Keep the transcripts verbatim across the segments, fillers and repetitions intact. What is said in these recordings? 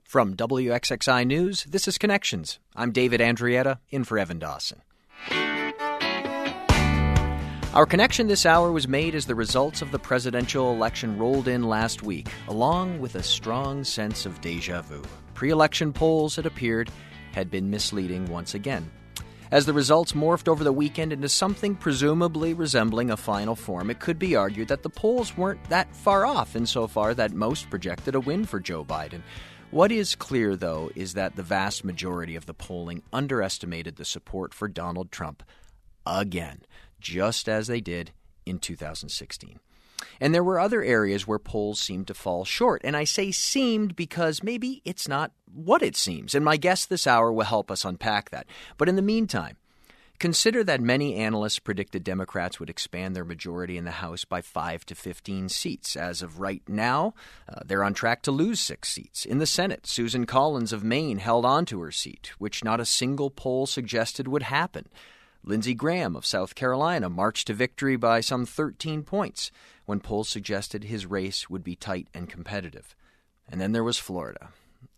From W X X I News, this is Connections. I'm David Andrietta, in for Evan Dawson. Our connection this hour was made as the results of the presidential election rolled in last week, along with a strong sense of déjà vu. Pre-election polls, it appeared, had been misleading once again. As the results morphed over the weekend into something presumably resembling a final form, it could be argued that the polls weren't that far off insofar that most projected a win for Joe Biden. What is clear, though, is that the vast majority of the polling underestimated the support for Donald Trump again, just as they did in two thousand sixteen. And there were other areas where polls seemed to fall short. And I say seemed because maybe it's not what it seems. And my guest this hour will help us unpack that. But in the meantime, consider that many analysts predicted Democrats would expand their majority in the House by five to fifteen seats. As of right now, uh, they're on track to lose six seats. In the Senate, Susan Collins of Maine held on to her seat, which not a single poll suggested would happen. Lindsey Graham of South Carolina marched to victory by some thirteen points when polls suggested his race would be tight and competitive. And then there was Florida.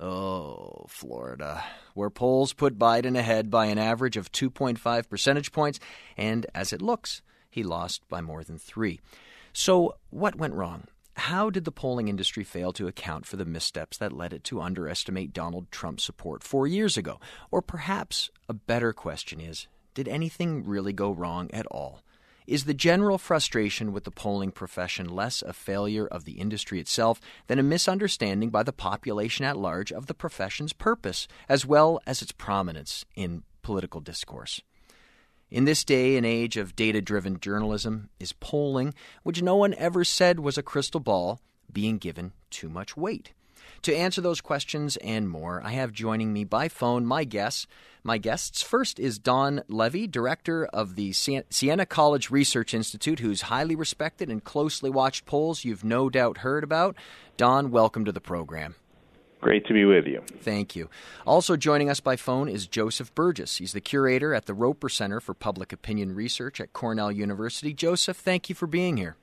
Oh, Florida, where polls put Biden ahead by an average of two point five percentage points, and as it looks, he lost by more than three. So what went wrong? How did the polling industry fail to account for the missteps that led it to underestimate Donald Trump's support four years ago? Or perhaps a better question is, did anything really go wrong at all? Is the general frustration with the polling profession less a failure of the industry itself than a misunderstanding by the population at large of the profession's purpose, as well as its prominence in political discourse? In this day and age of data-driven journalism, is polling, which no one ever said was a crystal ball, being given too much weight? To answer those questions and more, I have joining me by phone my guests. My guests first is Don Levy, director of the Siena College Research Institute, whose highly respected and closely watched polls you've no doubt heard about. Don, welcome to the program. Great to be with you. Thank you. Also joining us by phone is Joseph Burgess. He's the curator at the Roper Center for Public Opinion Research at Cornell University. Joseph, thank you for being here.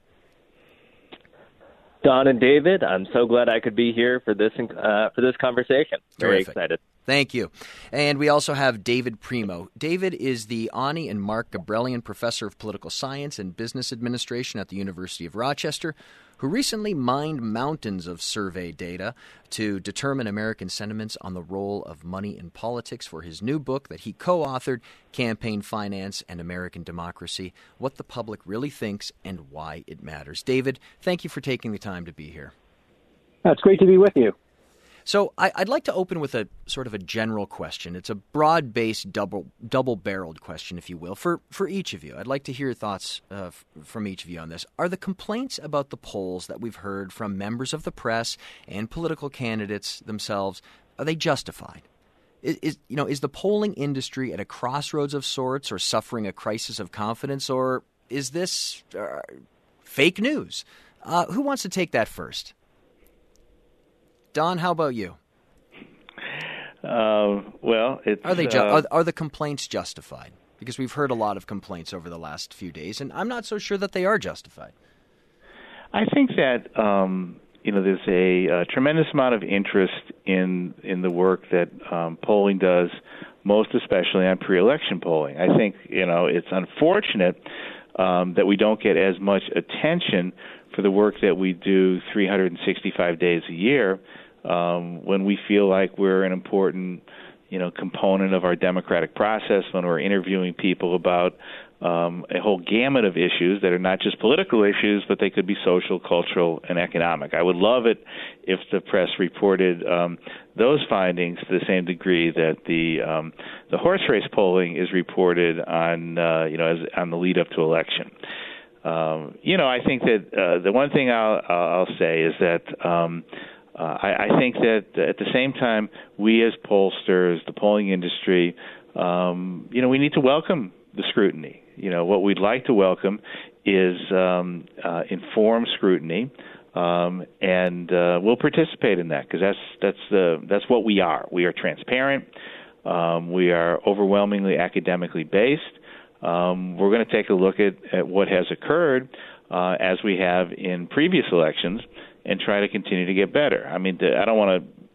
Don and David, I'm so glad I could be here for this uh, for this conversation. Very Terrific. Excited. Thank you. And we also have David Primo. David is the Ani and Mark Gabrelian Professor of Political Science and Business Administration at the University of Rochester, who recently mined mountains of survey data to determine American sentiments on the role of money in politics for his new book that he co-authored, Campaign Finance and American Democracy, What the Public Really Thinks and Why It Matters. David, thank you for taking the time to be here. It's great to be with you. So I, I'd like to open with a sort of a general question. It's a broad-based, double, double-barreled question, if you will, for, for each of you. I'd like to hear your thoughts uh, f- from each of you on this. Are the complaints about the polls that we've heard from members of the press and political candidates themselves, are they justified? Is, is you know is the polling industry at a crossroads of sorts, or suffering a crisis of confidence, or is this uh, fake news? Uh, who wants to take that first? Don, how about you? Uh, well, it's are they ju- uh, are, are the complaints justified? Because we've heard a lot of complaints over the last few days, and I'm not so sure that they are justified. I think that um, you know there's a, a tremendous amount of interest in in the work that um, polling does, most especially on pre-election polling. I think you know it's unfortunate um, that we don't get as much attention for the work that we do three hundred sixty-five days a year, um, when we feel like we're an important, you know, component of our democratic process, when we're interviewing people about um, a whole gamut of issues that are not just political issues, but they could be social, cultural, and economic. I would love it if the press reported um, those findings to the same degree that the um, the horse race polling is reported on, uh, you know, as on the lead up to election. Um, you know, I think that uh, the one thing I'll, I'll say is that um, uh, I, I think that at the same time, we as pollsters, the polling industry, um, you know, we need to welcome the scrutiny. You know, what we'd like to welcome is um, uh, informed scrutiny, um, and uh, we'll participate in that because that's that's the that's what we are. We are transparent. Um, we are overwhelmingly academically based. Um, we're going to take a look at, at what has occurred uh, as we have in previous elections and try to continue to get better. I mean, I don't want to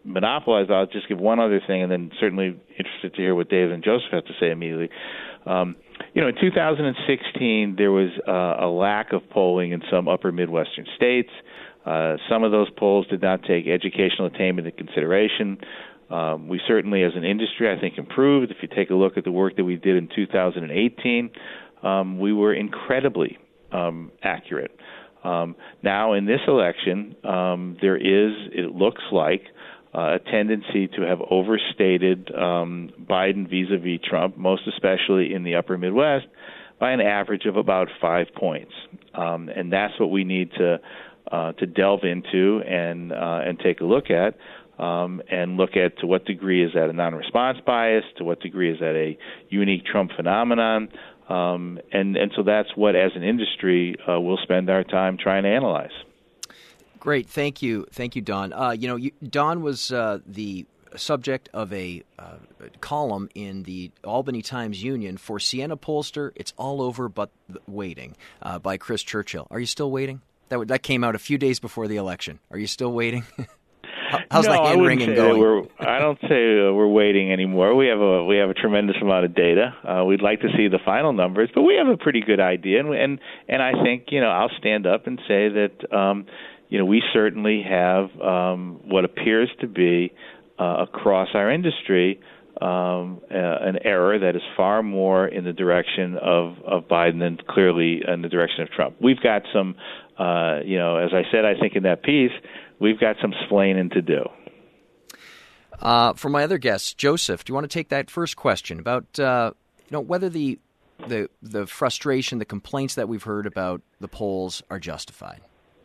monopolize, I'll just give one other thing, and then certainly interested to hear what David and Joseph have to say immediately. Um, you know, in two thousand sixteen, there was uh, a lack of polling in some upper Midwestern states. Uh, some of those polls did not take educational attainment into consideration. Um, we certainly, as an industry, I think, improved. If you take a look at the work that we did in two thousand eighteen, um, we were incredibly um, accurate. Um, now, in this election, um, there is, it looks like, uh, a tendency to have overstated um, Biden vis-a-vis Trump, most especially in the upper Midwest, by an average of about five points. Um, and that's what we need to uh, to delve into and uh, and take a look at. Um, and look at to what degree is that a non-response bias, to what degree is that a unique Trump phenomenon, um, and, and so that's what, as an industry, uh, we'll spend our time trying to analyze. Great. Thank you. Thank you, Don. Uh, you know, you, Don was uh, the subject of a uh, column in the Albany Times-Union for Siena Pollster, It's All Over But Waiting, uh, by Chris Churchill. Are you still waiting? That, that came out a few days before the election. Are you still waiting? How's no, the hand wringing going? We're, I don't say uh, we're waiting anymore. We have a we have a tremendous amount of data. Uh, we'd like to see the final numbers, but we have a pretty good idea. And and, and I think you know I'll stand up and say that um, you know we certainly have um, what appears to be uh, across our industry um, uh, an error that is far more in the direction of, of Biden than clearly in the direction of Trump. We've got some, uh, you know, as I said, I think in that piece. We've got some splaining to do. Uh, for my other guests, Joseph, do you want to take that first question about uh, you know whether the the the frustration, the complaints that we've heard about the polls are justified?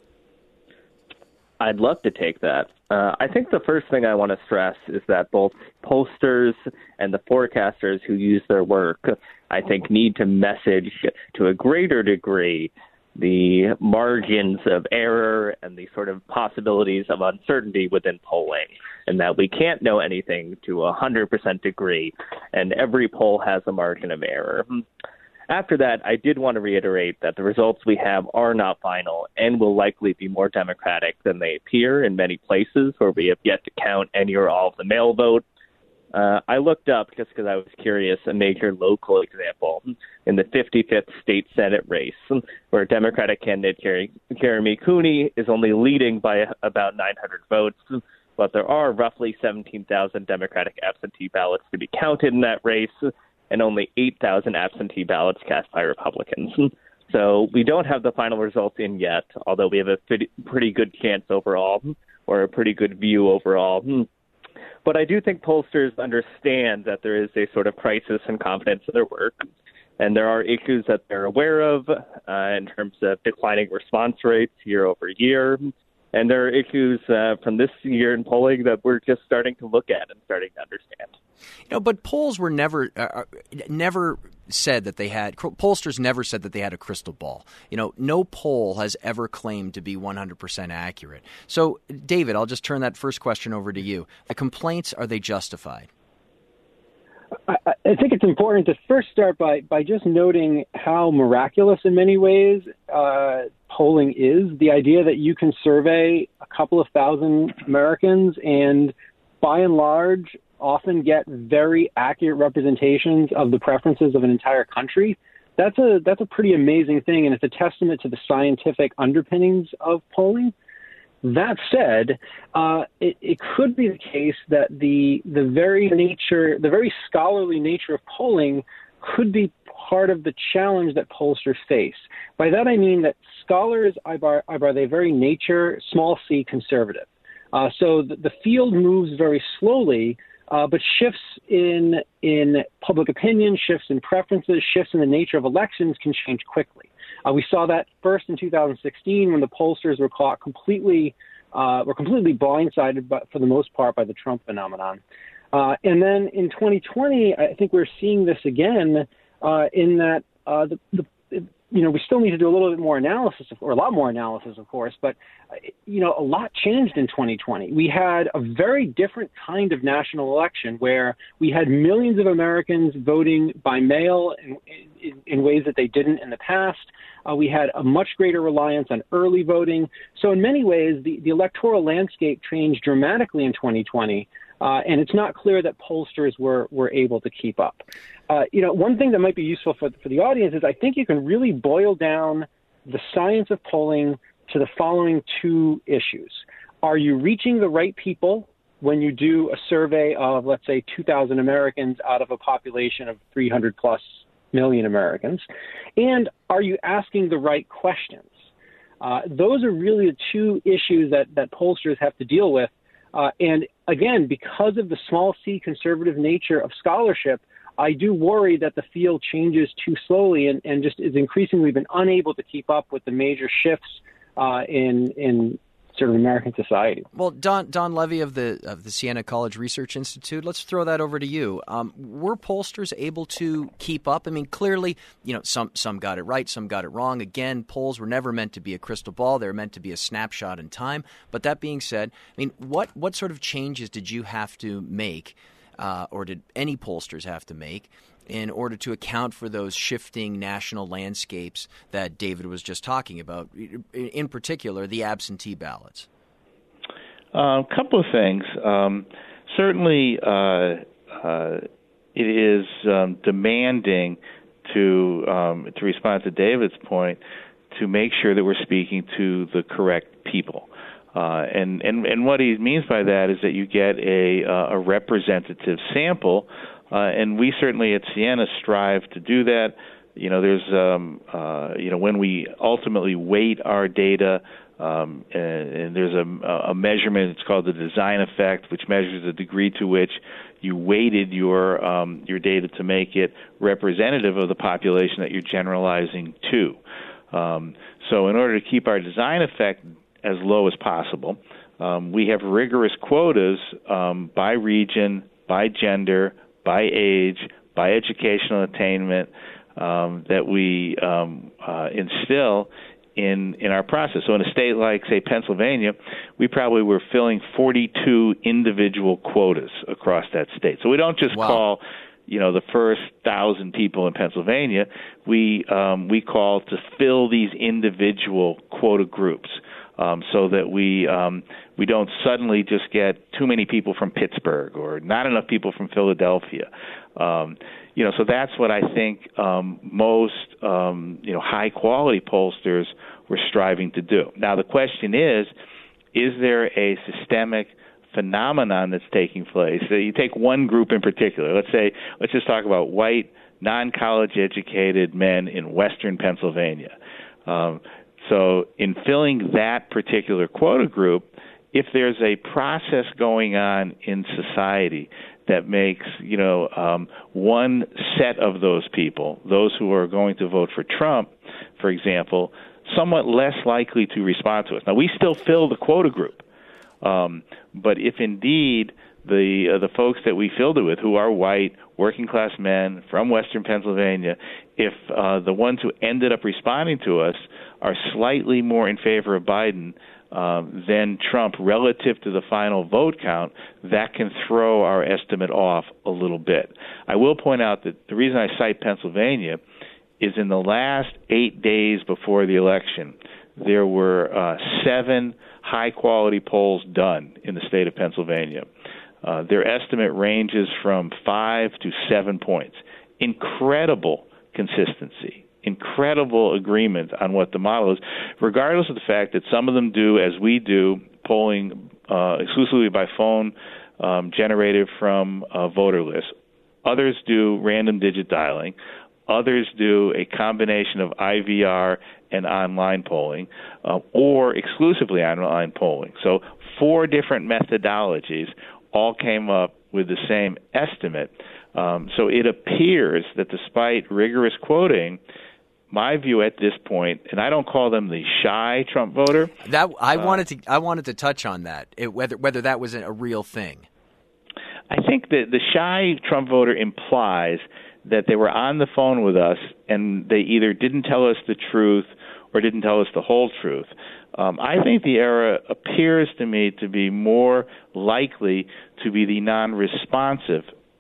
I'd love to take that. Uh, I think the first thing I want to stress is that both pollsters and the forecasters who use their work, I think, need to message to a greater degree the margins of error and the sort of possibilities of uncertainty within polling, and that we can't know anything to a one hundred percent degree, and every poll has a margin of error. After that, I did want to reiterate that the results we have are not final and will likely be more Democratic than they appear in many places where we have yet to count any or all of the mail vote. Uh, I looked up, just because I was curious, a major local example in the fifty-fifth state Senate race, where Democratic candidate Jerry, Jeremy Cooney is only leading by about nine hundred votes, but there are roughly seventeen thousand Democratic absentee ballots to be counted in that race, and only eight thousand absentee ballots cast by Republicans. So we don't have the final results in yet, although we have a pretty good chance overall, or a pretty good view overall. But I do think pollsters understand that there is a sort of crisis in confidence in their work, and there are issues that they're aware of uh, in terms of declining response rates year over year. And there are issues uh, from this year in polling that we're just starting to look at and starting to understand. You know, but polls were never uh, never said that they had pollsters never said that they had a crystal ball. You know, no poll has ever claimed to be one hundred percent accurate. So, David, I'll just turn that first question over to you. The complaints, are they justified? I, I think it's important to first start by, by just noting how miraculous in many ways uh, polling is. The idea that you can survey a couple of thousand Americans and, by and large, often get very accurate representations of the preferences of an entire country. That's a that's a pretty amazing thing, and it's a testament to the scientific underpinnings of polling. That said, uh, it, it could be the case that the the very nature, the very scholarly nature of polling could be part of the challenge that pollsters face. By that I mean that scholars are by, by their very nature small c conservative. Uh, so the, the field moves very slowly, uh, but shifts in in public opinion, shifts in preferences, shifts in the nature of elections can change quickly. Uh, we saw that first in two thousand sixteen when the pollsters were caught completely uh, were completely blindsided, but for the most part, by the Trump phenomenon. Uh, and then in twenty twenty, I think we're seeing this again uh, in that uh, the, the you know we still need to do a little bit more analysis, or a lot more analysis, of course. But you know, a lot changed in twenty twenty. We had a very different kind of national election where we had millions of Americans voting by mail in, in, in ways that they didn't in the past. Uh, we had a much greater reliance on early voting. So in many ways, the, the electoral landscape changed dramatically in twenty twenty, uh, and it's not clear that pollsters were, were able to keep up. Uh, you know, one thing that might be useful for, for the audience is I think you can really boil down the science of polling to the following two issues. Are you reaching the right people when you do a survey of, let's say, two thousand Americans out of a population of three hundred plus million Americans? And are you asking the right questions? Uh, those are really the two issues that, that pollsters have to deal with. Uh, and again, because of the small c conservative nature of scholarship, I do worry that the field changes too slowly and, and just is increasingly been unable to keep up with the major shifts uh, in in sort of American society. Well, Don Don Levy of the of the Siena College Research Institute, let's throw that over to you. Um, were pollsters able to keep up? I mean, clearly, you know, some some got it right, some got it wrong. Again, polls were never meant to be a crystal ball; they were meant to be a snapshot in time. But that being said, I mean, what what sort of changes did you have to make, uh, or did any pollsters have to make, in order to account for those shifting national landscapes that David was just talking about, in particular, the absentee ballots? A uh, couple of things. Um, certainly, uh, uh, it is um, demanding to um, to respond to David's point to make sure that we're speaking to the correct people. Uh, and, and, and what he means by that is that you get a, uh, a representative sample. Uh, and we certainly at Siena strive to do that. You know, there's, um, uh, you know, when we ultimately weight our data, um, and, and there's a, a measurement. It's called the design effect, which measures the degree to which you weighted your um, your data to make it representative of the population that you're generalizing to. Um, so, in order to keep our design effect as low as possible, um, we have rigorous quotas um, by region, by gender, by age, by educational attainment, um, that we um, uh, instill in in our process. So in a state like, say, Pennsylvania, we probably were filling forty-two individual quotas across that state. So we don't just wow. call, you know, the first thousand people in Pennsylvania. We um, we call to fill these individual quota groups. Um, so that we um, we don't suddenly just get too many people from Pittsburgh or not enough people from Philadelphia. Um, you know, so that's what I think um, most um, you know high quality pollsters were striving to do. Now the question is, is there a systemic phenomenon that's taking place? So you take one group in particular. Let's say let's just talk about white, non-college educated men in Western Pennsylvania. Um, So in filling that particular quota group, if there's a process going on in society that makes, you know, um, one set of those people, those who are going to vote for Trump, for example, somewhat less likely to respond to us. Now, we still fill the quota group, um, but if indeed the uh, the folks that we filled it with, who are white, working-class men from Western Pennsylvania, if uh, the ones who ended up responding to us are slightly more in favor of Biden um, than Trump relative to the final vote count, that can throw our estimate off a little bit. I will point out that the reason I cite Pennsylvania is in the last eight days before the election, there were uh, seven high-quality polls done in the state of Pennsylvania. Uh, their estimate ranges from five to seven points. Incredible consistency, incredible agreement on what the model is, regardless of the fact that some of them do, as we do, polling uh, exclusively by phone um, generated from a voter list. Others do random digit dialing. Others do a combination of I V R and online polling, uh, or exclusively online polling. So four different methodologies all came up with the same estimate. Um, so it appears that despite rigorous quoting, my view at this point, and I don't call them the shy Trump voter. That I uh, wanted to I wanted to touch on that, it, whether whether that was a real thing. I think that the shy Trump voter implies that they were on the phone with us and they either didn't tell us the truth or didn't tell us the whole truth. Um, I think the era appears to me to be more likely to be the non-responsive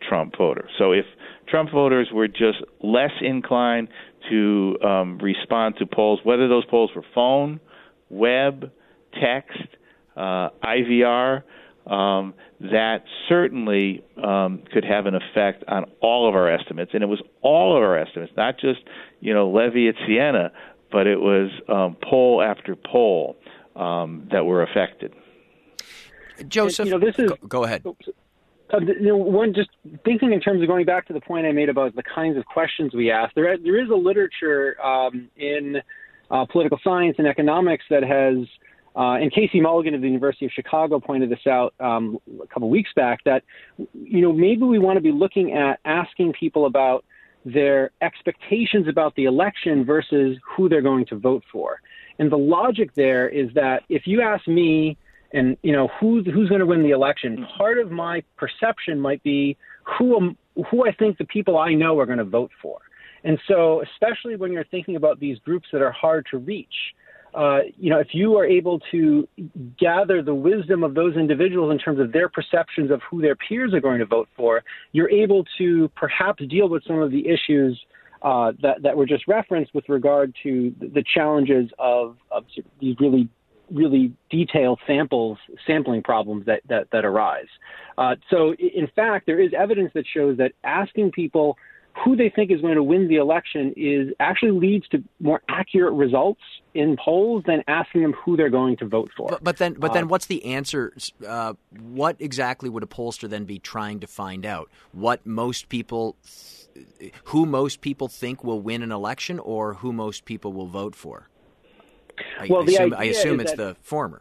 Trump voter. So if Trump voters were just less inclined to um, respond to polls, whether those polls were phone, web, text, uh, I V R, um, that certainly um, could have an effect on all of our estimates. And it was all of our estimates, not just, you know, Levy at Siena, but it was um, poll after poll um, that were affected. Joseph, you know, this is, go, go ahead. Uh, you know, one, just thinking in terms of going back to the point I made about the kinds of questions we ask, there, there is a literature um, in uh, political science and economics that has, uh, and Casey Mulligan of the University of Chicago pointed this out um, a couple of weeks back, that, you know, maybe we want to be looking at asking people about their expectations about the election versus who they're going to vote for. And the logic there is that if you ask me, and, you know, who's, who's going to win the election, part of my perception might be who, who I think the people I know are going to vote for. And so especially when you're thinking about these groups that are hard to reach, uh, you know, if you are able to gather the wisdom of those individuals in terms of their perceptions of who their peers are going to vote for, you're able to perhaps deal with some of the issues uh, that, that were just referenced with regard to the challenges of, of these really really detailed samples, sampling problems that, that, that arise. Uh, so in fact, there is evidence that shows that asking people who they think is going to win the election is actually leads to more accurate results in polls than asking them who they're going to vote for. But, but then, but then, uh, what's the answer? Uh, what exactly would a pollster then be trying to find out? What most people, th- who most people think will win an election, or who most people will vote for? I, well, I the assume, idea I assume is it's that, the former.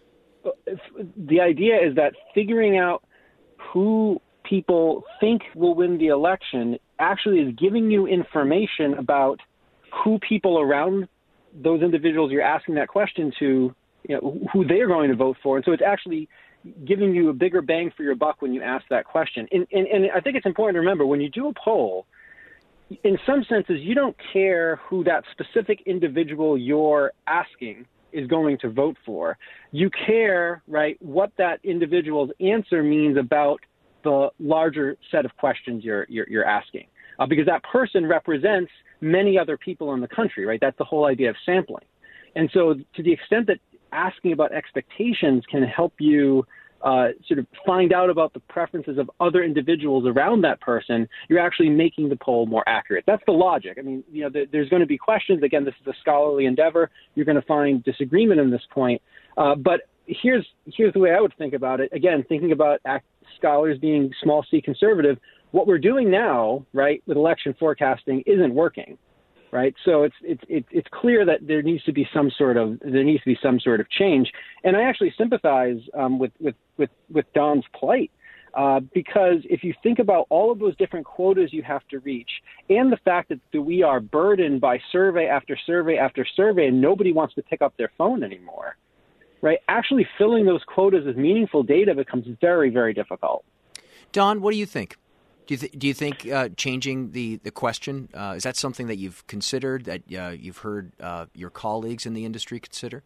The idea is that figuring out who people think will win the election actually is giving you information about who people around those individuals you're asking that question to, you know, who they're going to vote for. And so it's actually giving you a bigger bang for your buck when you ask that question. And, and, and I think it's important to remember, when you do a poll, in some senses, you don't care who that specific individual you're asking is going to vote for. You care, right, what that individual's answer means about the larger set of questions you're you're, you're asking, uh, because that person represents many other people in the country, right? That's the whole idea of sampling. And so to the extent that asking about expectations can help you Uh, sort of find out about the preferences of other individuals around that person, you're actually making the poll more accurate. That's the logic. I mean, you know, th- there's going to be questions. Again, this is a scholarly endeavor. You're going to find disagreement in this point. Uh, but here's here's the way I would think about it. Again, thinking about act- scholars being small c conservative, what we're doing now, right, with election forecasting isn't working. Right, so it's it's it's clear that there needs to be some sort of there needs to be some sort of change, and I actually sympathize um, with with with with Don's plight, uh, because if you think about all of those different quotas you have to reach, and the fact that, that we are burdened by survey after survey after survey, and nobody wants to pick up their phone anymore, right? Actually, filling those quotas with meaningful data becomes very very difficult. Don, what do you think? Do you, th- do you think uh, changing the, the question, uh, is that something that you've considered, that uh, you've heard uh, your colleagues in the industry consider?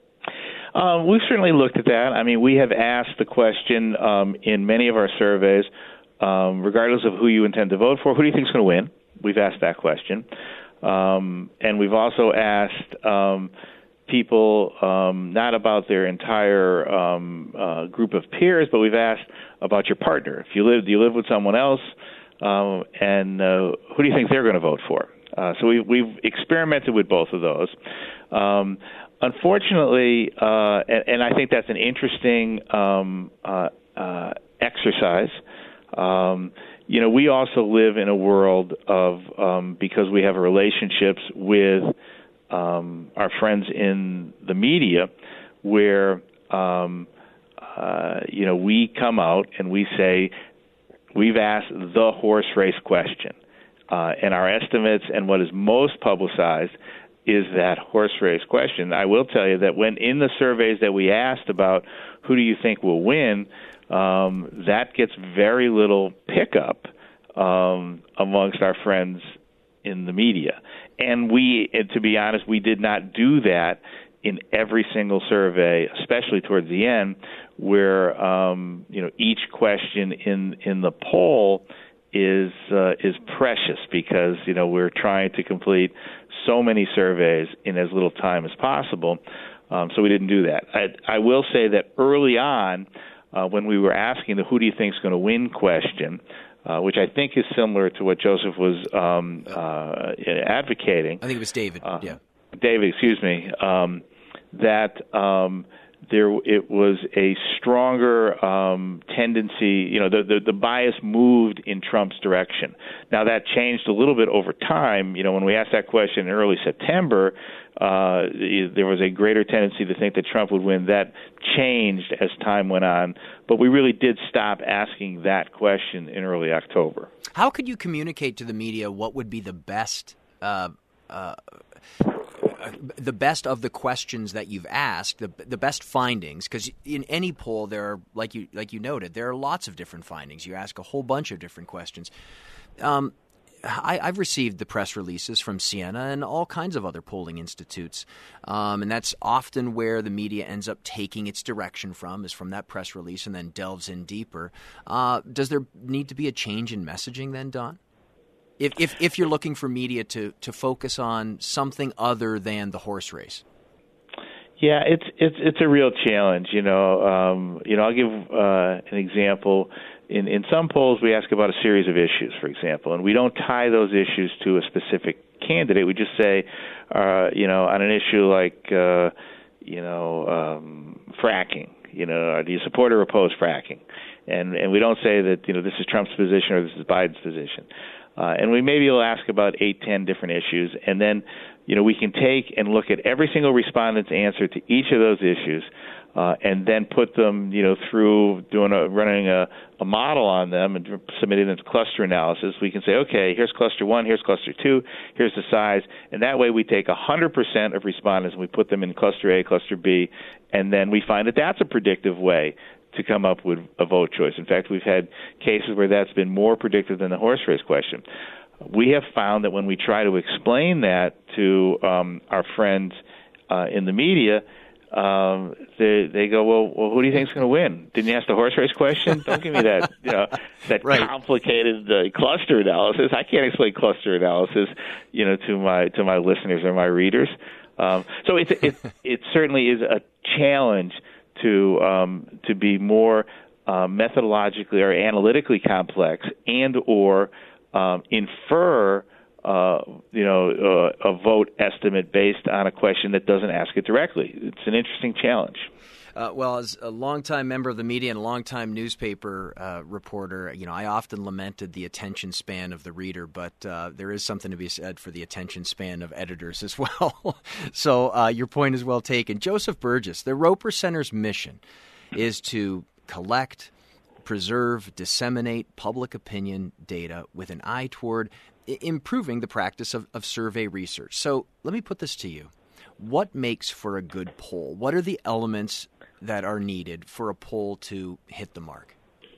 Um, we've certainly looked at that. I mean, we have asked the question um, in many of our surveys, um, regardless of who you intend to vote for, who do you think is going to win? We've asked that question. Um, and we've also asked um, people um, not about their entire um, uh, group of peers, but we've asked about your partner. If you live, do you live with someone else, um, and uh, who do you think they're going to vote for? Uh, so we, we've experimented with both of those. Um, unfortunately, uh, and, and I think that's an interesting um, uh, uh, exercise. Um, you know, we also live in a world of, um, because we have relationships with um, our friends in the media, where um, Uh, you know, we come out and we say, we've asked the horse race question. Uh, and our estimates and what is most publicized is that horse race question. I will tell you that when in the surveys that we asked about who do you think will win, um, that gets very little pickup um, amongst our friends in the media. And we, and to be honest, we did not do that in every single survey, especially towards the end, where um, you know each question in in the poll is uh, is precious because you know we're trying to complete so many surveys in as little time as possible. Um, so we didn't do that. I, I will say that early on, uh, when we were asking the "Who do you think is going to win?" question, uh, which I think is similar to what Joseph was um, uh, advocating. I think it was David. Uh, yeah, David, excuse me. Um, that um, there it was a stronger um, tendency, you know, the, the, the bias moved in Trump's direction. Now, that changed a little bit over time. You know, when we asked that question in early September, uh, there was a greater tendency to think that Trump would win. That changed as time went on, but we really did stop asking that question in early October. How could you communicate to the media what would be the best uh, uh, the best of the questions that you've asked, the the best findings? Because in any poll, there are, like you like you noted, there are lots of different findings. You ask a whole bunch of different questions. Um, I, I've received the press releases from Siena and all kinds of other polling institutes, um, and that's often where the media ends up taking its direction from, is from that press release and then delves in deeper. Uh, does there need to be a change in messaging then, Don? If, if if you're looking for media to, to focus on something other than the horse race? Yeah, it's it's it's a real challenge. You know, um, you know, I'll give uh, an example. In in some polls, we ask about a series of issues, for example, and we don't tie those issues to a specific candidate. We just say, uh, you know, on an issue like, uh, you know, um, fracking. You know, do you support or oppose fracking? And and we don't say that, you know, this is Trump's position or this is Biden's position. Uh, and we maybe will ask about eight, ten different issues, and then, you know, we can take and look at every single respondent's answer to each of those issues, uh, and then put them, you know, through doing a, running a, a model on them and submitting them to cluster analysis. We can say, okay, here's cluster one, here's cluster two, here's the size, and that way we take one hundred percent of respondents and we put them in cluster A, cluster B, and then we find that that's a predictive way to come up with a vote choice. In fact, we've had cases where that's been more predictive than the horse race question. We have found that when we try to explain that to um, our friends uh, in the media, um, they they go, well, well, who do you think is going to win? Didn't you ask the horse race question? Don't give me that, you know, that right. complicated uh, cluster analysis. I can't explain cluster analysis, you know, to my to my listeners or my readers. Um, so it's it it certainly is a challenge to um, to be more uh, methodologically or analytically complex, and or um, infer uh, you know uh, a vote estimate based on a question that doesn't ask it directly. It's an interesting challenge. Uh, well, as a longtime member of the media and a longtime newspaper uh, reporter, you know, I often lamented the attention span of the reader, but uh, there is something to be said for the attention span of editors as well. So uh, your point is well taken. Joseph Burgess, the Roper Center's mission is to collect, preserve, disseminate public opinion data with an eye toward I- improving the practice of, of survey research. So let me put this to you. What makes for a good poll? What are the elements that are needed for a poll to hit the mark?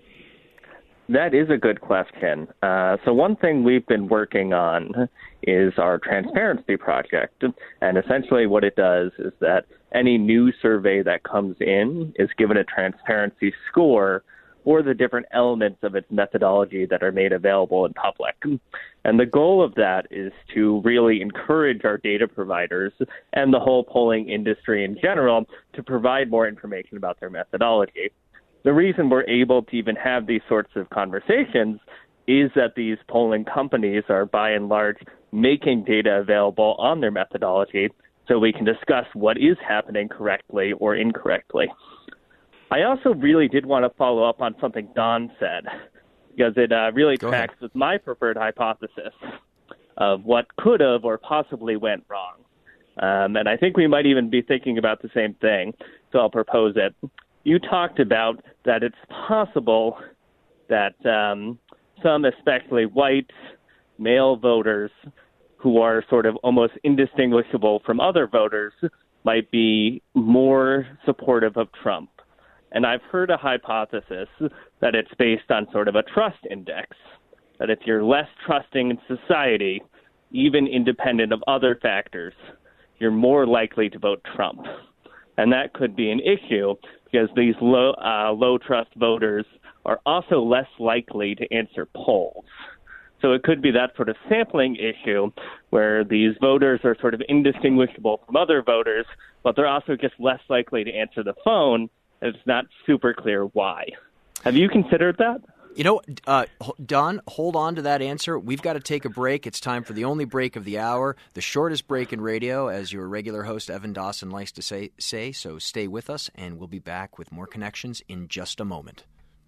That is a good question. Uh, so one thing we've been working on is our transparency project. And essentially what it does is that any new survey that comes in is given a transparency score or the different elements of its methodology that are made available in public. And the goal of that is to really encourage our data providers and the whole polling industry in general to provide more information about their methodology. The reason we're able to even have these sorts of conversations is that these polling companies are by and large making data available on their methodology so we can discuss what is happening correctly or incorrectly. I also really did want to follow up on something Don said, because it uh, really Go tracks ahead. with my preferred hypothesis of what could have or possibly went wrong. Um, and I think we might even be thinking about the same thing, so I'll propose it. You talked about that it's possible that um, some, especially white male voters who are sort of almost indistinguishable from other voters, might be more supportive of Trump. And I've heard a hypothesis that it's based on sort of a trust index, that if you're less trusting in society, even independent of other factors, you're more likely to vote Trump. And that could be an issue because these low, uh, low trust voters are also less likely to answer polls. So it could be that sort of sampling issue where these voters are sort of indistinguishable from other voters, but they're also just less likely to answer the phone. And it's not super clear why. Have you considered that? You know, uh, Don, hold on to that answer. We've got to take a break. It's time for the only break of the hour, the shortest break in radio, as your regular host, Evan Dawson, likes to say. say. So stay with us, and we'll be back with more Connections in just a moment.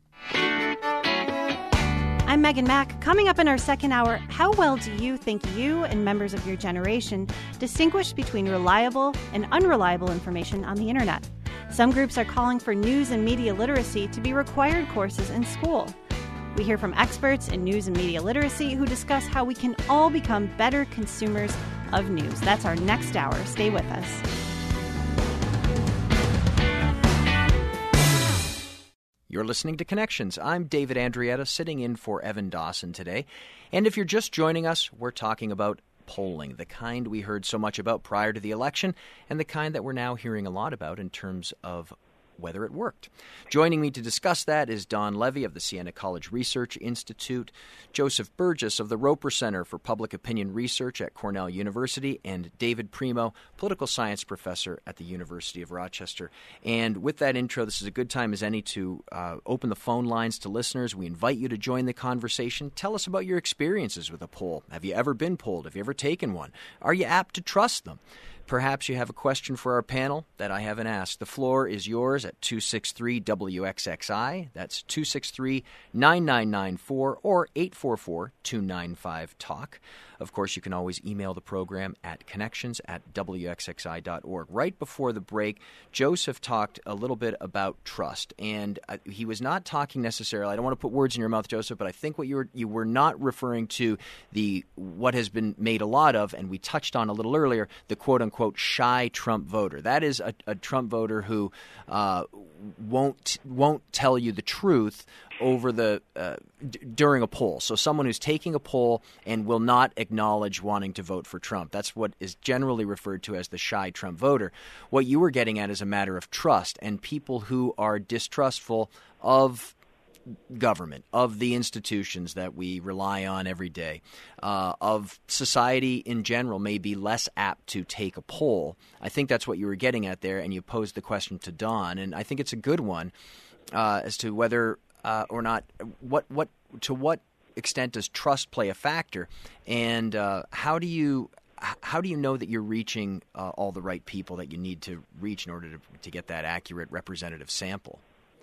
I'm Megan Mack. Coming up in our second hour, how well do you think you and members of your generation distinguish between reliable and unreliable information on the internet? Some groups are calling for news and media literacy to be required courses in school. We hear from experts in news and media literacy who discuss how we can all become better consumers of news. That's our next hour. Stay with us. You're listening to Connections. I'm David Andrietta, sitting in for Evan Dawson today. And if you're just joining us, we're talking about polling, the kind we heard so much about prior to the election and the kind that we're now hearing a lot about in terms of whether it worked. Joining me to discuss that is Don Levy of the Siena College Research Institute, Joseph Burgess of the Roper Center for Public Opinion Research at Cornell University, and David Primo, political science professor at the University of Rochester. And with that intro, this is a good time as any to uh, open the phone lines to listeners. We invite you to join the conversation. Tell us about your experiences with a poll. Have you ever been polled? Have you ever taken one? Are you apt to trust them? Perhaps you have a question for our panel that I haven't asked. The floor is yours at two six three W X X I. That's two six three, nine nine nine four or eight four four, two nine five, talk. Of course, you can always email the program at connections at W X X I dot org. Right before the break, Joseph talked a little bit about trust, and uh, he was not talking necessarily, I don't want to put words in your mouth, Joseph, but I think what you were you were not referring to the what has been made a lot of, and we touched on a little earlier, the quote-unquote shy Trump voter. That is a, a Trump voter who uh, won't won't tell you the truth over the uh, d- during a poll. So someone who's taking a poll and will not acknowledge wanting to vote for Trump. That's what is generally referred to as the shy Trump voter. What you were getting at is a matter of trust, and people who are distrustful of government, of the institutions that we rely on every day, uh, of society in general, may be less apt to take a poll. I think that's what you were getting at there, and you posed the question to Don, and I think it's a good one uh, as to whether uh, or not, what, what, to what extent does trust play a factor, and uh, how do you how do you know that you're reaching uh, all the right people that you need to reach in order to, to get that accurate representative sample?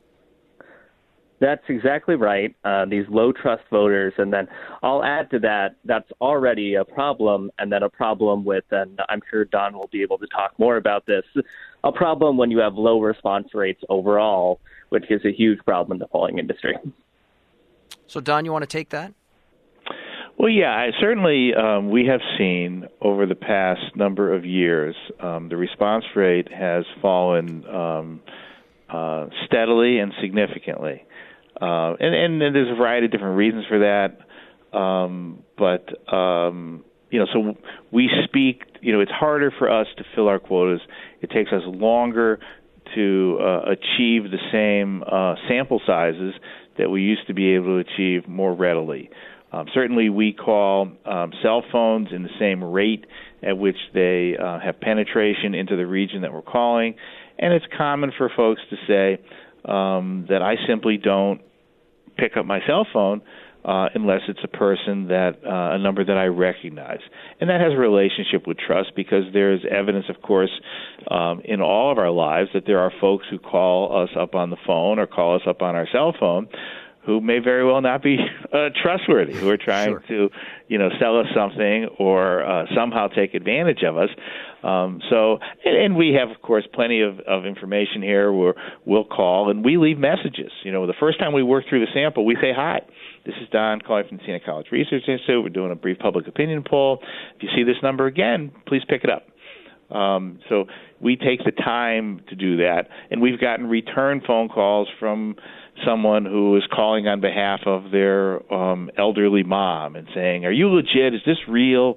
That's exactly right. Uh, these low trust voters. And then I'll add to that, that's already a problem. And then a problem with, and I'm sure Don will be able to talk more about this, a problem when you have low response rates overall, which is a huge problem in the polling industry. So, Don, you want to take that? Well, yeah, I, certainly um, we have seen over the past number of years, um, the response rate has fallen um, uh, steadily and significantly. Uh, and, and, and there's a variety of different reasons for that. Um, but, um, you know, so we speak, you know, it's harder for us to fill our quotas. It takes us longer to uh, achieve the same uh, sample sizes that we used to be able to achieve more readily. Um, certainly we call um, cell phones in the same rate at which they uh, have penetration into the region that we're calling. And it's common for folks to say um, that I simply don't pick up my cell phone uh, unless it's a person that uh, a number that I recognize. And that has a relationship with trust because there's evidence, of course, um, in all of our lives that there are folks who call us up on the phone or call us up on our cell phone who may very well not be uh, trustworthy, who are trying sure. to, you know, sell us something or uh, somehow take advantage of us. Um, so, and, and we have, of course, plenty of, of information here where we'll call and we leave messages. You know, the first time we work through the sample, we say, hi, this is Don calling from the Siena College Research Institute. We're doing a brief public opinion poll. If you see this number again, please pick it up. Um, so we take the time to do that, and we've gotten return phone calls from someone who is calling on behalf of their um, elderly mom and saying, are you legit? Is this real?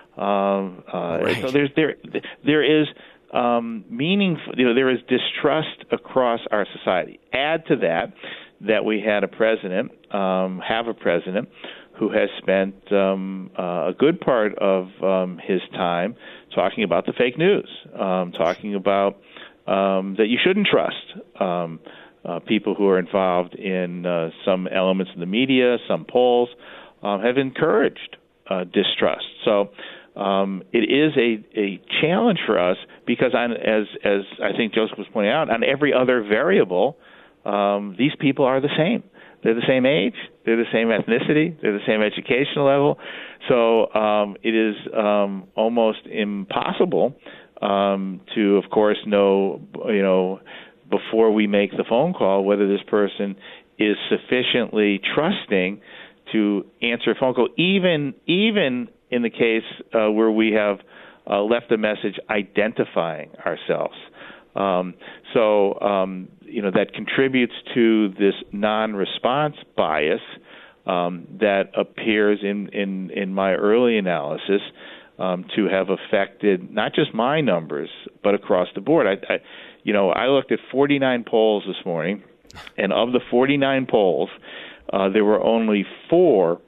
Um, uh, right. So there's there there is um, meaningful. You know, there is distrust across our society. Add to that that we had a president, um, have a president, who has spent um, uh, a good part of um, his time talking about the fake news, um, talking about um, that you shouldn't trust um, uh, people who are involved in uh, some elements of the media, some polls, um, have encouraged uh, distrust. So um, it is a, a challenge for us because, on, as, as I think Joseph was pointing out, on every other variable, um, these people are the same. They're the same age. They're the same ethnicity. They're the same educational level. So um, it is um, almost impossible um, to, of course, know, you know, before we make the phone call whether this person is sufficiently trusting to answer a phone call, even even in the case uh, where we have uh, left a message identifying ourselves. Um, so, um, you know, that contributes to this non-response bias um, that appears in, in, in my early analysis um, to have affected not just my numbers, but across the board. I, I, you know, I looked at forty-nine polls this morning, and of the forty-nine polls, uh, there were only four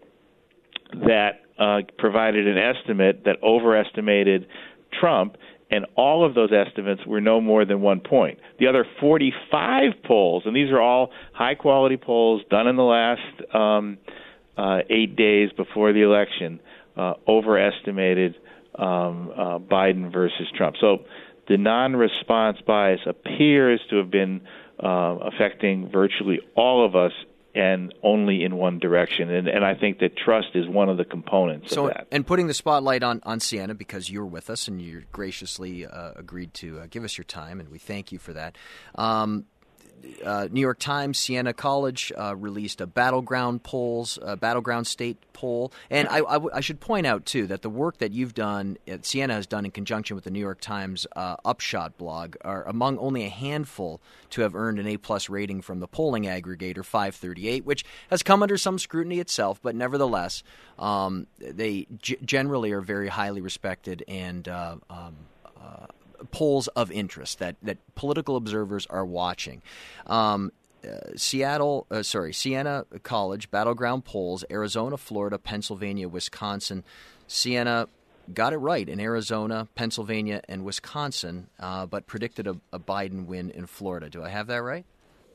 that uh, provided an estimate that overestimated Trump, and all of those estimates were no more than one point. The other forty-five polls, and these are all high-quality polls done in the last um, uh, eight days before the election, uh, overestimated um, uh, Biden versus Trump. So the non-response bias appears to have been uh, affecting virtually all of us, and only in one direction. And, and I think that trust is one of the components so, of that. And putting the spotlight on, on Siena, because you're with us and you graciously uh, agreed to uh, give us your time, and we thank you for that. Um, uh, New York Times, Siena College uh, released a battleground polls, uh, battleground state poll. And I, I, w- I should point out, too, that the work that you've done, that Siena has done in conjunction with the New York Times uh, Upshot blog, are among only a handful to have earned an A-plus rating from the polling aggregator five thirty-eight, which has come under some scrutiny itself, but nevertheless, um, they g- generally are very highly respected and uh, um, uh, polls of interest that, that political observers are watching. Um, uh, Seattle, uh, sorry, Siena College, battleground polls, Arizona, Florida, Pennsylvania, Wisconsin. Siena got it right in Arizona, Pennsylvania, and Wisconsin, uh, but predicted a, a Biden win in Florida. Do I have that right?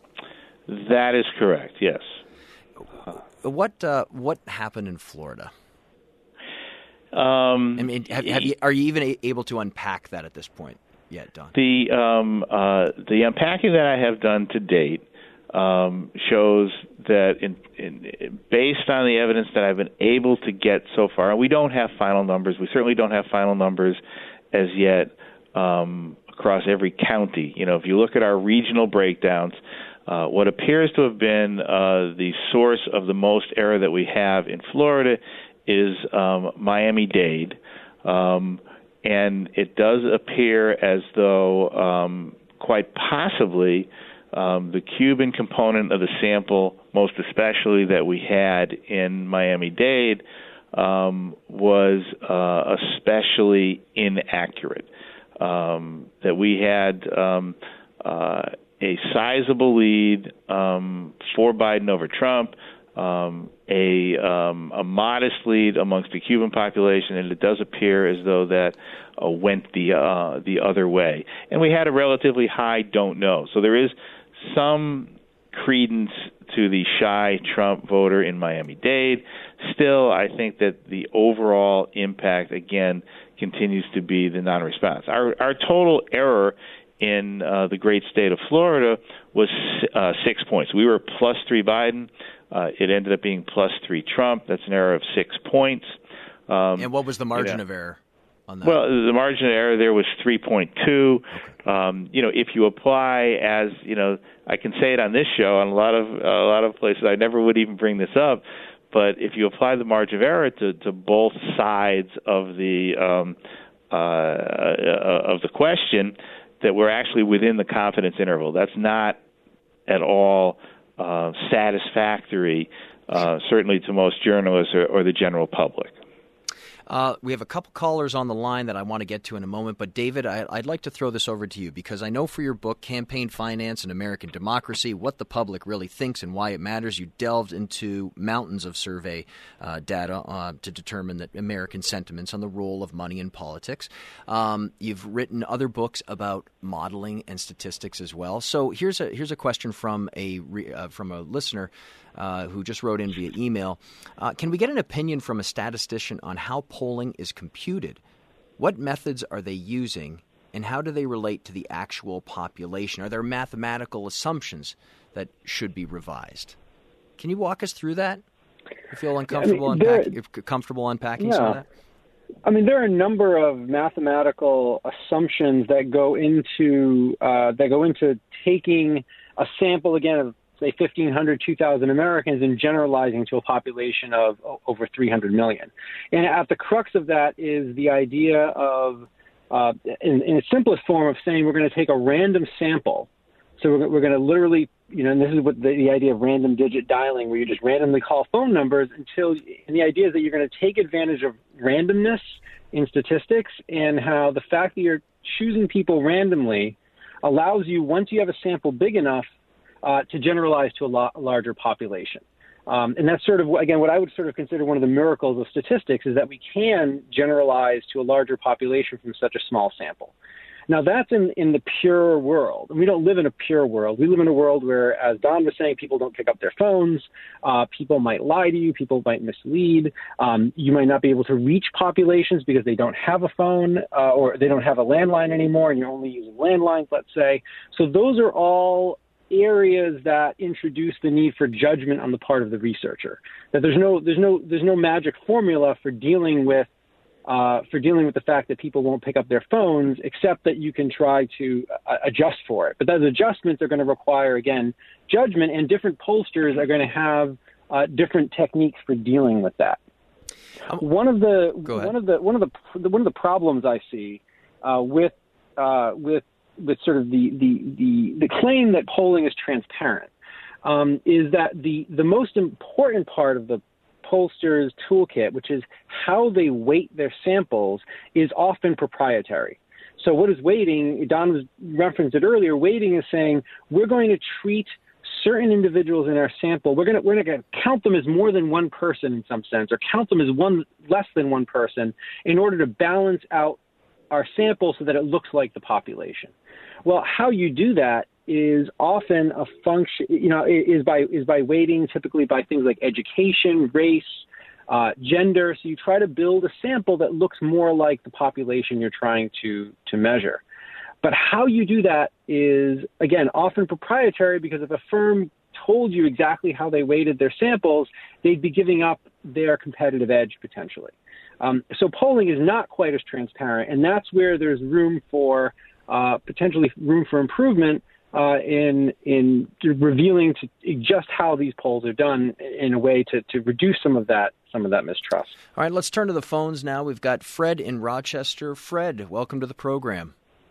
That is correct, yes. What uh, what happened in Florida? Um, I mean, have, have you, are you even a- able to unpack that at this point yet, Don? The um, uh, the unpacking that I have done to date um, shows that, in, in, based on the evidence that I've been able to get so far, and we don't have final numbers. We certainly don't have final numbers as yet um, across every county. You know, if you look at our regional breakdowns, uh, what appears to have been uh, the source of the most error that we have in Florida is um, Miami-Dade, um, and it does appear as though um, quite possibly um, the Cuban component of the sample, most especially that we had in Miami-Dade, um, was uh, especially inaccurate. Um, that we had um, uh, a sizable lead um, for Biden over Trump, Um, a um, a modest lead amongst the Cuban population, and it does appear as though that uh, went the uh, the other way. And we had a relatively high don't know. So there is some credence to the shy Trump voter in Miami-Dade. Still, I think that the overall impact, again, continues to be the non-response. Our, our total error in uh, the great state of Florida was uh, six points. We were plus three Biden. Uh, it ended up being plus three Trump. That's an error of six points. Um, and what was the margin you know, of error on that? Well, the margin of error there was three point two. Okay. Um, you know, if you apply as, you know, I can say it on this show, on a lot of a lot of places, I never would even bring this up, but if you apply the margin of error to, to both sides of the um, uh, of the question, that we're actually within the confidence interval. That's not at all uh, satisfactory, uh, certainly to most journalists or, or the general public. Uh, we have a couple callers on the line that I want to get to in a moment, but David, I, I'd like to throw this over to you because I know for your book, Campaign Finance and American Democracy, What the Public Really Thinks and Why It Matters, you delved into mountains of survey uh, data uh, to determine that American sentiments on the role of money in politics. Um, you've written other books about modeling and statistics as well. So here's a here's a question from a uh, from a listener Uh, who just wrote in via email. Uh, can we get an opinion from a statistician on how polling is computed? What methods are they using, and how do they relate to the actual population? Are there mathematical assumptions that should be revised? Can you walk us through that? You feel uncomfortable I mean, unpacking, there, comfortable unpacking yeah. some of that? I mean, there are a number of mathematical assumptions that go into uh, that go into taking a sample again of say fifteen hundred, two thousand Americans and generalizing to a population of over three hundred million. And at the crux of that is the idea of, uh, in, in its simplest form, of saying we're going to take a random sample. So we're, we're going to literally, you know, and this is what the, the idea of random digit dialing, where you just randomly call phone numbers until, and the idea is that you're going to take advantage of randomness in statistics and how the fact that you're choosing people randomly allows you, once you have a sample big enough, Uh, to generalize to a, lot, a larger population. Um, and that's sort of, again, what I would sort of consider one of the miracles of statistics is that we can generalize to a larger population from such a small sample. Now, that's in, in the pure world. And we don't live in a pure world. We live in a world where, as Don was saying, people don't pick up their phones. Uh, people might lie to you. People might mislead. Um, you might not be able to reach populations because they don't have a phone uh, or they don't have a landline anymore, and you're only using landlines, let's say. So those are all areas that introduce the need for judgment on the part of the researcher. That there's no there's no there's no magic formula for dealing with uh, for dealing with the fact that people won't pick up their phones, except that you can try to uh, adjust for it. But those adjustments are going to require, again, judgment, and different pollsters are going to have uh, different techniques for dealing with that. Um, one of the one of the one of the one of the problems I see uh, with uh, with with sort of the, the, the, the claim that polling is transparent, um, is that the, the most important part of the pollster's toolkit, which is how they weight their samples, is often proprietary. So what is weighting? Don was referenced it earlier. Weighting is saying we're going to treat certain individuals in our sample. We're going to we're going to count them as more than one person in some sense, or count them as one less than one person, in order to balance out our sample so that it looks like the population. Well, how you do that is often a function, you know, is by is by weighting, typically by things like education, race, uh, gender. So you try to build a sample that looks more like the population you're trying to to measure. But how you do that is, again, often proprietary, because if a firm told you exactly how they weighted their samples, they'd be giving up their competitive edge potentially. Um, so polling is not quite as transparent, and that's where there's room for Uh, potentially room for improvement uh, in in revealing to just how these polls are done in a way to, to reduce some of that some of that mistrust. All right, let's turn to the phones now. We've got Fred in Rochester. Fred, welcome to the program.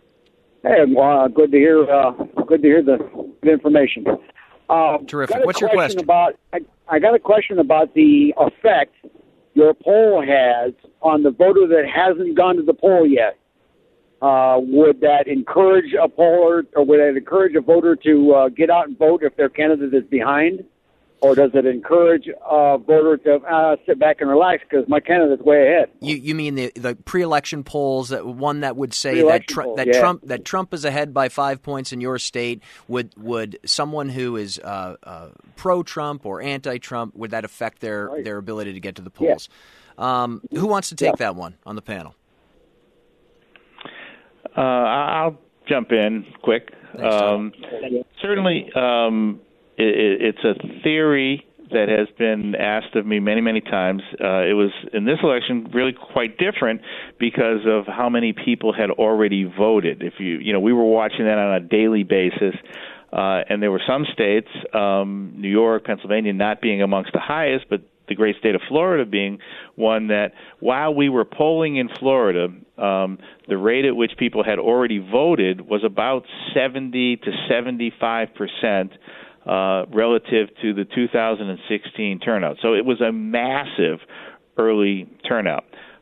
Hey, well, good to hear. Uh, good to hear the, the information. Uh, Terrific. What's your question? About, I, I got a question about the effect your poll has on the voter that hasn't gone to the poll yet. Uh, would that encourage a poller, or would it encourage a voter to uh, get out and vote if their candidate is behind? Or does it encourage a voter to uh, sit back and relax because my candidate's way ahead? You you mean the, the pre-election polls, that one that would say that Tr- polls, that yeah. Trump that Trump is ahead by five points in your state? Would would someone who is uh, uh, pro-Trump or anti-Trump, would that affect their, right. their ability to get to the polls? Yeah. Um, who wants to take yeah. that one on the panel? Uh, I'll jump in quick. Um, certainly, um, it, it's a theory that has been asked of me many, many times. Uh, it was, in this election, really quite different because of how many people had already voted. If you, you know, we were watching that on a daily basis, uh, and there were some states, um, New York, Pennsylvania, not being amongst the highest, but the great state of Florida being one that, while we were polling in Florida, um, the rate at which people had already voted was about seventy to seventy-five percent uh, relative to the two thousand sixteen turnout. So it was a massive early turnout.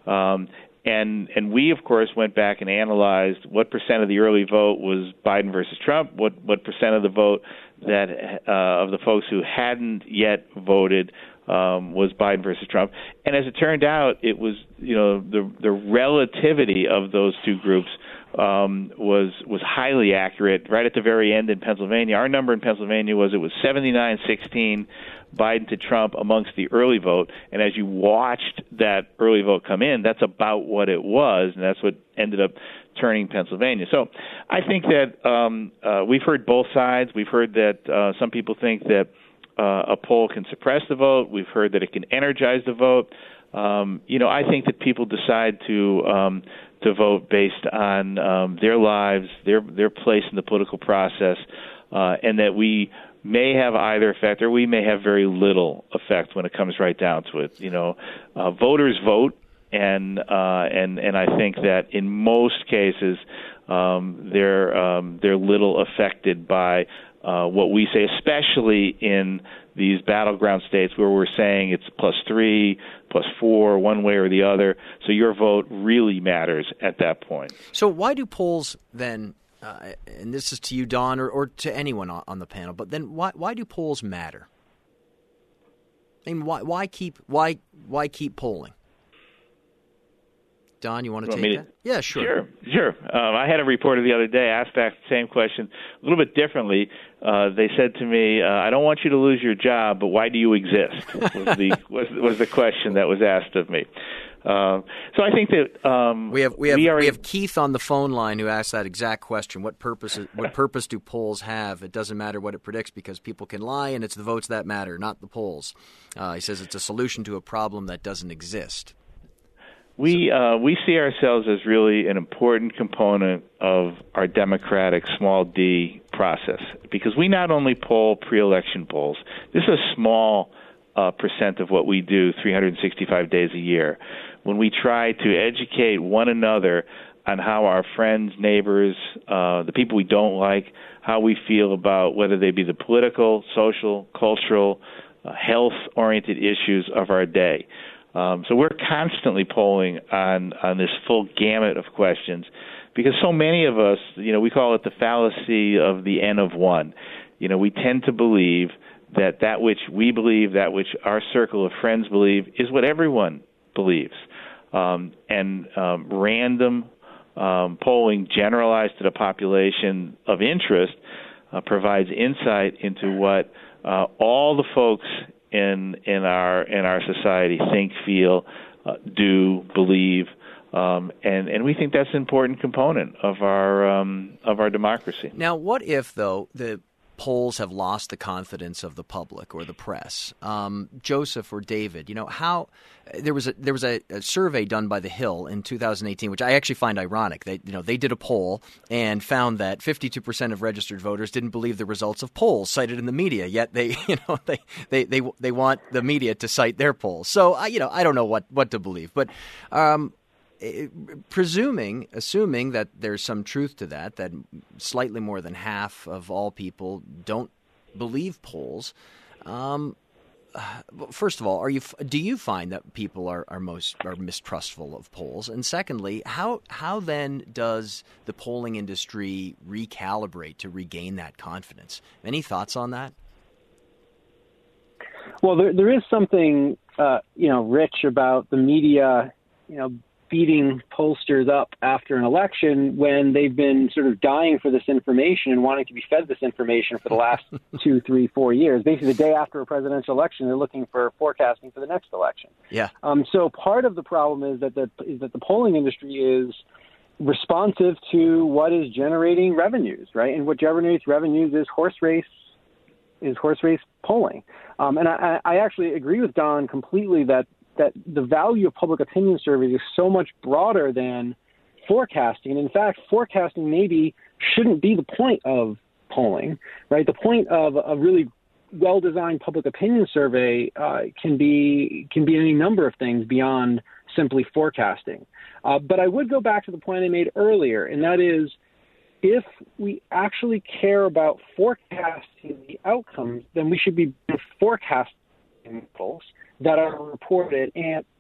Um, and and we, of course, went back and analyzed what percent of the early vote was Biden versus Trump, what what percent of the vote that uh, of the folks who hadn't yet voted um, was Biden versus Trump. And as it turned out, it was, you know, the the relativity of those two groups um, was was highly accurate. Right at the very end in Pennsylvania, our number in Pennsylvania was it was seventy-nine sixteen Biden to Trump amongst the early vote. And as you watched that early vote come in, that's about what it was, and that's what ended up turning Pennsylvania. So I think that um, uh, we've heard both sides. We've heard that uh, some people think that uh, a poll can suppress the vote. We've heard that it can energize the vote. Um, you know, I think that people decide to um, to vote based on um, their lives, their their place in the political process, uh, and that we may have either effect or we may have very little effect when it comes right down to it. You know, uh, voters vote, and uh, and and I think that in most cases um, they're um, they're little affected by uh, what we say, especially in these battleground states where we're saying it's plus three, plus four, one way or the other. So your vote really matters at that point. So why do polls then? Uh, and this is to you, Don, or, or to anyone on, on the panel. But then, why why do polls matter? I mean, why why keep why why keep polling? Don, you want to well, take me that? Yeah, sure. Sure, sure. Um, I had a reporter the other day ask back the same question a little bit differently. Uh, they said to me, uh, "I don't want you to lose your job, but why do you exist?" was the was, was the question that was asked of me. Uh, so I think that um, we have we have we, are, we have Keith on the phone line who asked that exact question. What purpose what purpose do polls have? It doesn't matter what it predicts because people can lie, and it's the votes that matter, not the polls. Uh, he says it's a solution to a problem that doesn't exist. We uh, we see ourselves as really an important component of our democratic small d process because we not only poll pre-election polls. This is a small uh, percent of what we do three hundred sixty-five days a year. When we try to educate one another on how our friends, neighbors, uh, the people we don't like, how we feel about whether they be the political, social, cultural, uh, health-oriented issues of our day. Um, so we're constantly polling on, on this full gamut of questions because so many of us, you know, we call it the fallacy of the N of one. You know, we tend to believe that that which we believe, that which our circle of friends believe, is what everyone believes. Um, and um, random um, polling generalized to the population of interest uh, provides insight into what uh, all the folks in in our in our society think, feel, uh, do, believe, um, and and we think that's an important component of our um, of our democracy. Now, what if though the polls have lost the confidence of the public or the press? Um, Joseph or David, you know how there was a there was a, a survey done by The Hill in two thousand eighteen, which I actually find ironic. They you know they did a poll and found that fifty-two percent of registered voters didn't believe the results of polls cited in the media. Yet they you know they they they, they want the media to cite their polls. So I you know I don't know what, what to believe, but. Um, Presuming, assuming that there's some truth to that, that slightly more than half of all people don't believe polls. Um, first of all, are you do you find that people are, are most are mistrustful of polls? And secondly, how how then does the polling industry recalibrate to regain that confidence? Any thoughts on that? Well, there there is something uh, you know rich about the media, you know. beating pollsters up after an election when they've been sort of dying for this information and wanting to be fed this information for the last two, three, four years. Basically, the day after a presidential election, they're looking for forecasting for the next election. Yeah. Um, so part of the problem is that the is that the polling industry is responsive to what is generating revenues, right? And what generates revenues is horse race is horse race polling. Um, and I, I actually agree with Don completely that. that the value of public opinion surveys is so much broader than forecasting. And in fact, forecasting maybe shouldn't be the point of polling, right? The point of a really well-designed public opinion survey uh, can be can be any number of things beyond simply forecasting. Uh, but I would go back to the point I made earlier, and that is if we actually care about forecasting the outcomes, then we should be forecasting polls that are reported and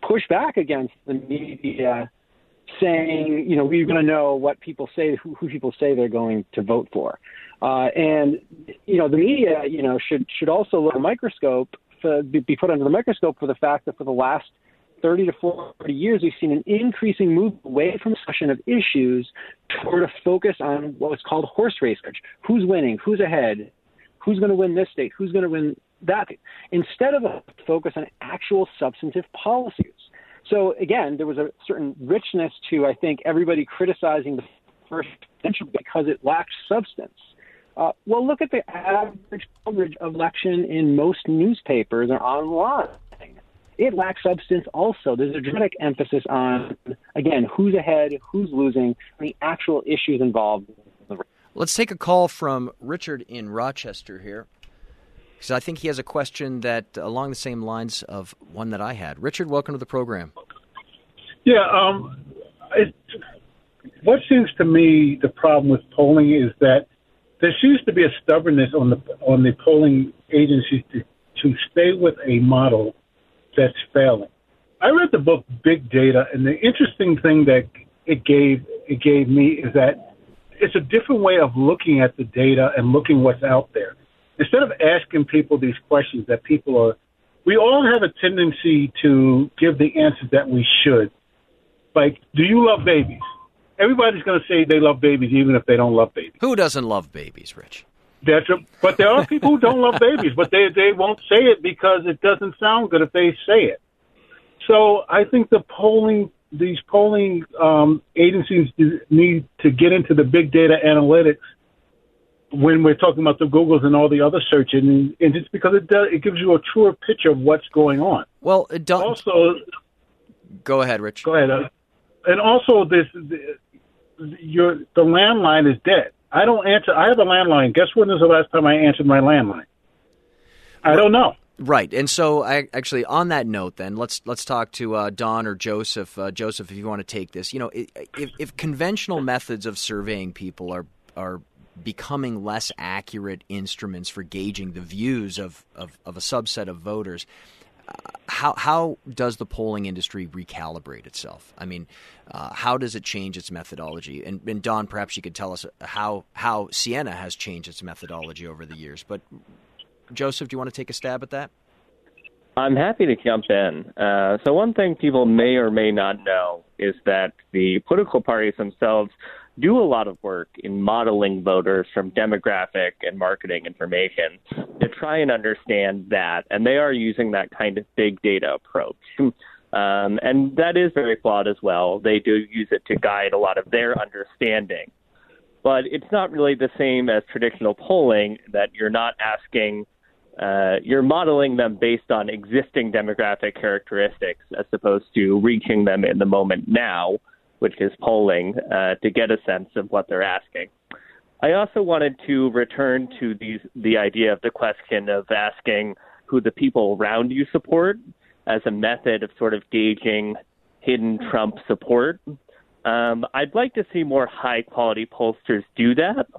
push back against the media saying, you know, we're going to know what people say, who, who people say they're going to vote for. Uh, and, you know, the media, you know, should should also look at a microscope, for, be put under the microscope for the fact that for the last thirty to forty years, we've seen an increasing move away from discussion of issues toward a focus on what's called horse race research. Who's winning? Who's ahead? Who's going to win this state? Who's going to win that? Instead of a focus on actual substantive policies. So again, there was a certain richness to, I think, everybody criticizing the first presidential because it lacked substance. Uh, well, look at the average coverage of election in most newspapers or online. It lacks substance also. There's a dramatic emphasis on, again, who's ahead, who's losing, and the actual issues involved. Let's take a call from Richard in Rochester here, because I think he has a question that along the same lines of one that I had. Richard, welcome to the program. Yeah, um, it, what seems to me the problem with polling is that there seems to be a stubbornness on the on the polling agencies to, to stay with a model that's failing. I read the book Big Data, and the interesting thing that it gave it gave me is that it's a different way of looking at the data and looking what's out there. Instead of asking people these questions that people are, we all have a tendency to give the answers that we should. Like, do you love babies? Everybody's going to say they love babies even if they don't love babies. Who doesn't love babies, Rich? That's a, but there are people who don't love babies, but they, they won't say it because it doesn't sound good if they say it. So I think the polling, these polling um, agencies need to get into the big data analytics when we're talking about the Googles and all the other search engines, and it's because it does, it gives you a truer picture of what's going on. Well, it don't. Also, go ahead, Rich. Go ahead. Uh, and also, this the, your the landline is dead. I don't answer. I have a landline. Guess when was the last time I answered my landline? I don't know. Right, and so I actually on that note, then let's let's talk to uh, Don or Joseph. Uh, Joseph, if you want to take this, you know, if, if conventional methods of surveying people are are becoming less accurate instruments for gauging the views of of, of a subset of voters, uh, how how does the polling industry recalibrate itself? I mean, uh, how does it change its methodology? And, and Don, perhaps you could tell us how how Siena has changed its methodology over the years. But Joseph, do you want to take a stab at that? I'm happy to jump in. Uh, so one thing people may or may not know is that the political parties themselves do a lot of work in modeling voters from demographic and marketing information to try and understand that, and they are using that kind of big data approach. Um, and that is very flawed as well. They do use it to guide a lot of their understanding. But it's not really the same as traditional polling that you're not asking Uh, you're modeling them based on existing demographic characteristics as opposed to reaching them in the moment now, which is polling, uh, to get a sense of what they're asking. I also wanted to return to these, the idea of the question of asking who the people around you support as a method of sort of gauging hidden Trump support. Um, I'd like to see more high-quality pollsters do that,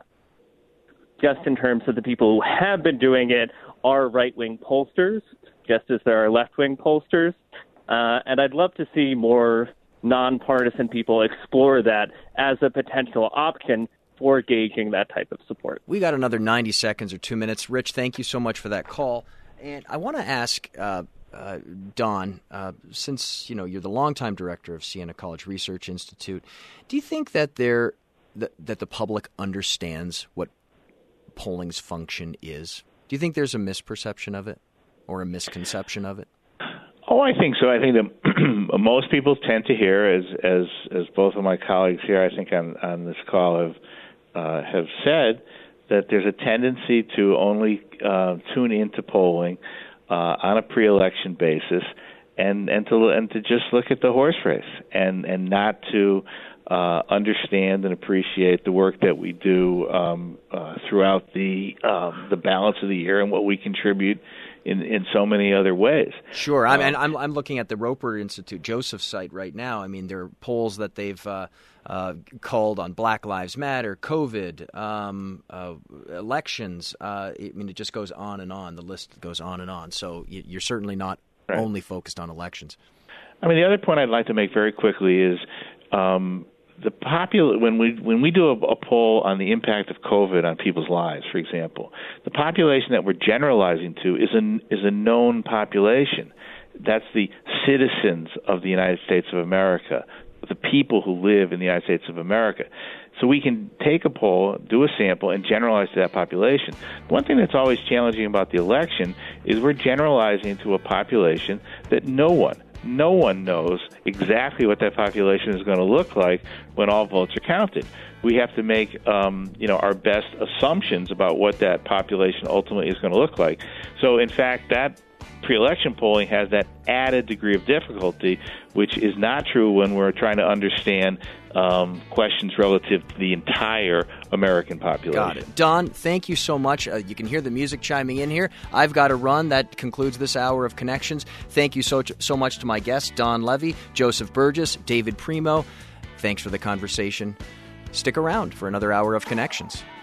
just in terms of the people who have been doing it are right-wing pollsters, just as there are left-wing pollsters. Uh, and I'd love to see more nonpartisan people explore that as a potential option for gauging that type of support. We got another ninety seconds or two minutes. Rich, thank you so much for that call. And I want to ask uh, uh, Don, uh, since you know you're the longtime director of Siena College Research Institute, do you think that there that, that the public understands what polling's function is? Do you think there's a misperception of it or a misconception of it? Oh, I think so. I think that most people tend to hear, as as as both of my colleagues here, I think on, on this call have uh, have said, that there's a tendency to only uh, tune into polling uh, on a pre-election basis, and and to and to just look at the horse race, and and not to uh, understand and appreciate the work that we do um, uh, throughout the uh, the balance of the year and what we contribute in, in so many other ways. Sure. I'm, and I'm, I'm looking at the Roper Institute, Joseph's site right now. I mean, there are polls that they've uh, uh, called on Black Lives Matter, COVID, um, uh, elections. Uh, I mean, it just goes on and on. The list goes on and on. So you're certainly not right. only focused on elections. I mean, the other point I'd like to make very quickly is um, the popul- when we when we do a, a poll on the impact of COVID on people's lives, for example, the population that we're generalizing to is a, is a known population. That's the citizens of the United States of America, the people who live in the United States of America. So we can take a poll, do a sample, and generalize to that population. One thing that's always challenging about the election is we're generalizing to a population that no one, no one knows exactly what that population is going to look like when all votes are counted. We have to make, um, you know, our best assumptions about what that population ultimately is going to look like. So, in fact, that pre-election polling has that added degree of difficulty, which is not true when we're trying to understand um, questions relative to the entire American population. Got it. Don, thank you so much. Uh, you can hear the music chiming in here. I've got to run. That concludes this hour of Connections. Thank you so, so much to my guests, Don Levy, Joseph Burgess, David Primo. Thanks for the conversation. Stick around for another hour of Connections.